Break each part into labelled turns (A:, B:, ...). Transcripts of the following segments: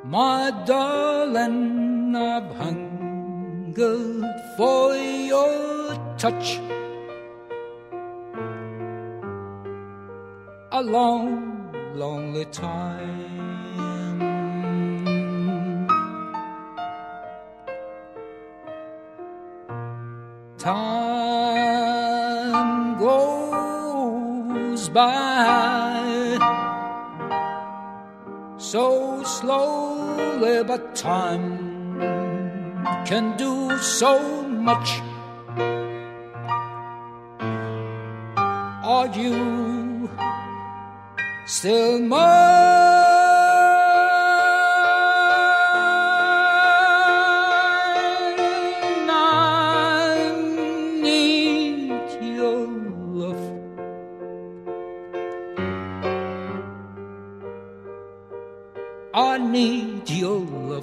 A: My darling, I've hungered for your touch a long, lonely time. Time goes by so slowly, but time can do so much. Are you still mine? I need your love. I need your love.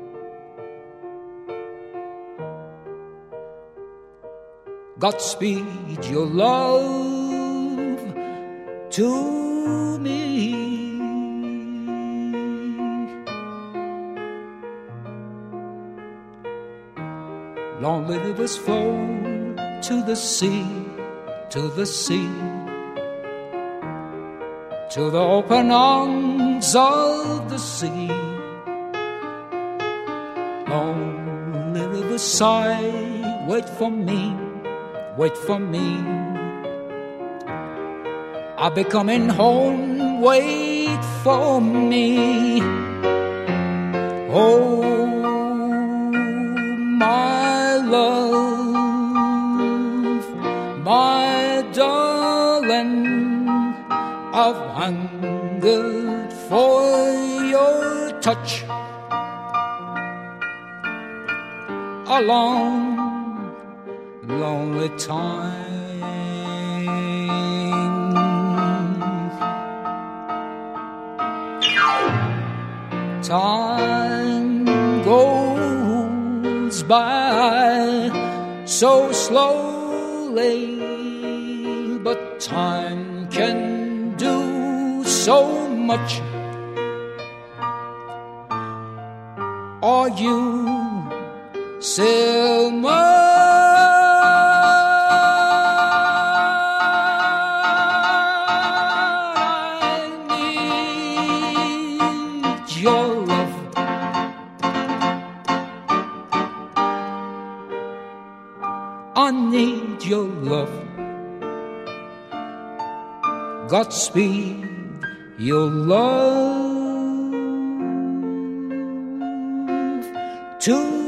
A: Godspeed your love to me. Lonely rivers flow to the sea, to the sea, to the open arms of the sea. Lonely rivers sigh, wait for me, wait for me. I'll be coming home, wait for me. Oh, my love, my darling, I've hungered for your touch a long, lonely time. Time goes by so slowly, but time can do so much. Are you still mine? Your love, I need your love. Godspeed your love to